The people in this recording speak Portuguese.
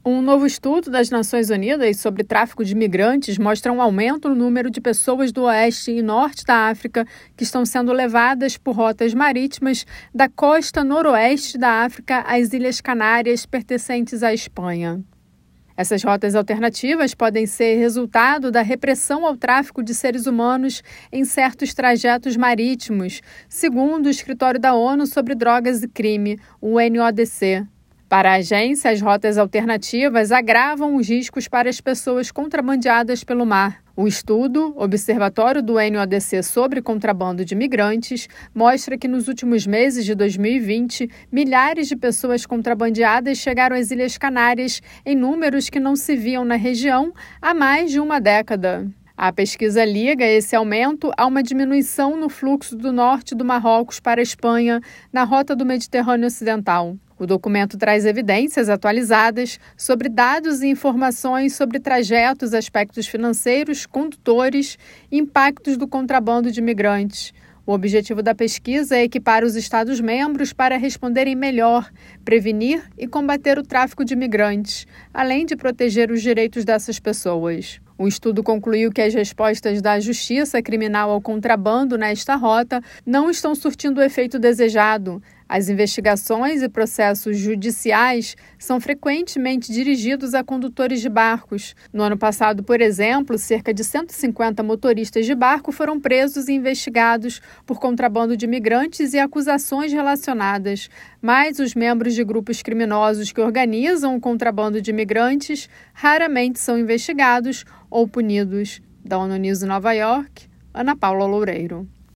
Um novo estudo das Nações Unidas sobre tráfico de migrantes mostra um aumento no número de pessoas do oeste e norte da África que estão sendo levadas por rotas marítimas da costa noroeste da África às Ilhas Canárias, pertencentes à Espanha. Essas rotas alternativas podem ser resultado da repressão ao tráfico de seres humanos em certos trajetos marítimos, segundo o Escritório da ONU sobre Drogas e Crime, o UNODC. Para a agência, as rotas alternativas agravam os riscos para as pessoas contrabandeadas pelo mar. O estudo, Observatório do UNODC sobre Contrabando de Migrantes, mostra que nos últimos meses de 2020, milhares de pessoas contrabandeadas chegaram às Ilhas Canárias em números que não se viam na região há mais de uma década. A pesquisa liga esse aumento a uma diminuição no fluxo do norte do Marrocos para a Espanha, na rota do Mediterrâneo Ocidental. O documento traz evidências atualizadas sobre dados e informações sobre trajetos, aspectos financeiros, condutores e impactos do contrabando de imigrantes. O objetivo da pesquisa é equipar os Estados-membros para responderem melhor, prevenir e combater o tráfico de imigrantes, além de proteger os direitos dessas pessoas. O estudo concluiu que as respostas da justiça criminal ao contrabando nesta rota não estão surtindo o efeito desejado. As investigações e processos judiciais são frequentemente dirigidos a condutores de barcos. No ano passado, por exemplo, cerca de 150 motoristas de barco foram presos e investigados por contrabando de imigrantes e acusações relacionadas. Mas os membros de grupos criminosos que organizam o contrabando de imigrantes raramente são investigados ou punidos. Da ONU News em Nova York, Ana Paula Loureiro.